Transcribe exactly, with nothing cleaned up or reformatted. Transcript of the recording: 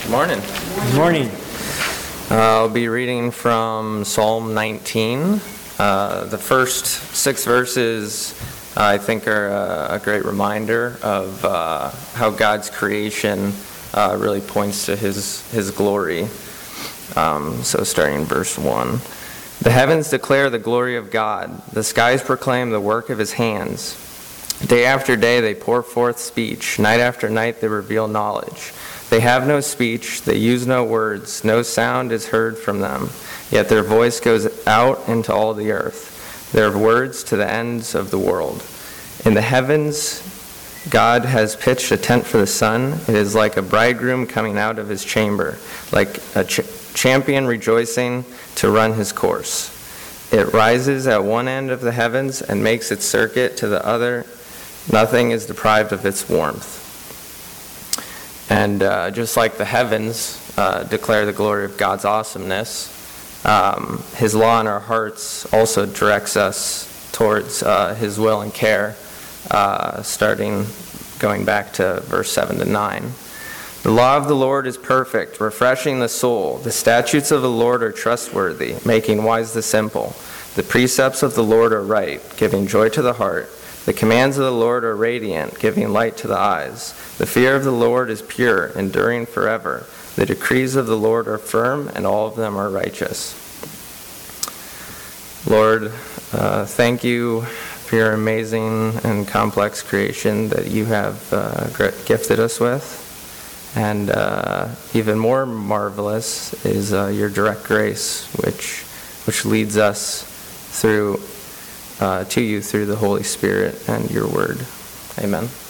Morning. Good morning. Uh, I'll be reading from Psalm nineteen. Uh, the first six verses, uh, I think, are a, a great reminder of uh, how God's creation uh, really points to His His glory. Um, so, starting in verse one, the heavens declare the glory of God; the skies proclaim the work of His hands. Day after day they pour forth speech; night after night they reveal knowledge. They have no speech, they use no words, no sound is heard from them, yet their voice goes out into all the earth, their words to the ends of the world. In the heavens, God has pitched a tent for the sun. It is like a bridegroom coming out of his chamber, like a ch- champion rejoicing to run his course. It rises at one end of the heavens and makes its circuit to the other. Nothing is deprived of its warmth. And uh, just like the heavens uh, declare the glory of God's awesomeness, um, His law in our hearts also directs us towards uh, His will and care, uh, starting going back to verse seven to nine. The law of the Lord is perfect, refreshing the soul. The statutes of the Lord are trustworthy, making wise the simple. The precepts of the Lord are right, giving joy to the heart. The commands of the Lord are radiant, giving light to the eyes. The fear of the Lord is pure, enduring forever. The decrees of the Lord are firm, and all of them are righteous. Lord, uh, thank you for your amazing and complex creation that you have uh, gifted us with. And uh, even more marvelous is uh, your direct grace, which which leads us through uh, to you through the Holy Spirit and your word. Amen.